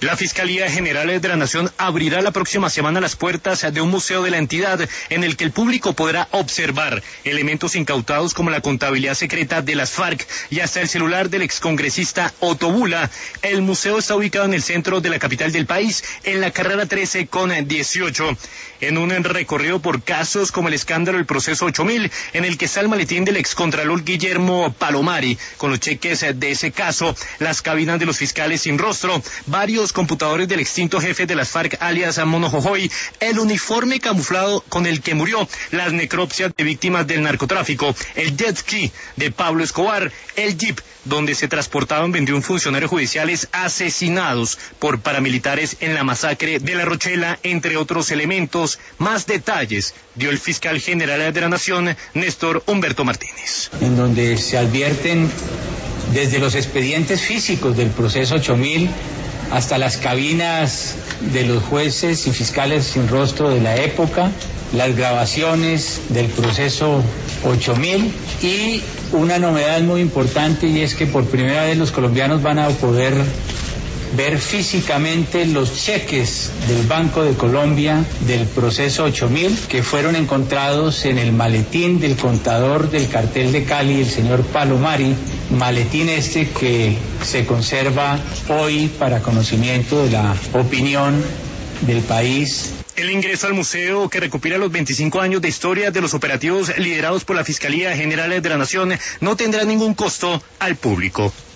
La Fiscalía General de la Nación abrirá la próxima semana las puertas de un museo de la entidad en el que el público podrá observar elementos incautados como la contabilidad secreta de las FARC y hasta el celular del excongresista Otto Bula. El museo está ubicado en el centro de la capital del país, en la carrera 13 con 18. En un recorrido por casos como el escándalo del proceso 8000, en el que está el maletín del excontralor Guillermo Palomari, con los cheques de ese caso, las cabinas de los fiscales sin rostro, varios computadores del extinto jefe de las FARC, alias Mono Jojoy, el uniforme camuflado con el que murió, las necropsias de víctimas del narcotráfico, el jet ski de Pablo Escobar, el jeep donde se transportaban 21 funcionarios judiciales asesinados por paramilitares en la masacre de La Rochela, entre otros elementos. Más detalles dio el fiscal general de la Nación, Néstor Humberto Martínez. En donde se advierten desde los expedientes físicos del proceso 8000 hasta las cabinas de los jueces y fiscales sin rostro de la época, las grabaciones del proceso 8000 y una novedad muy importante, y es que por primera vez los colombianos van a poder ver físicamente los cheques del Banco de Colombia del proceso 8000 que fueron encontrados en el maletín del contador del cartel de Cali, el señor Palomari, maletín este que se conserva hoy para conocimiento de la opinión del país. El ingreso al museo, que recupera los 25 años de historia de los operativos liderados por la Fiscalía General de la Nación, no tendrá ningún costo al público.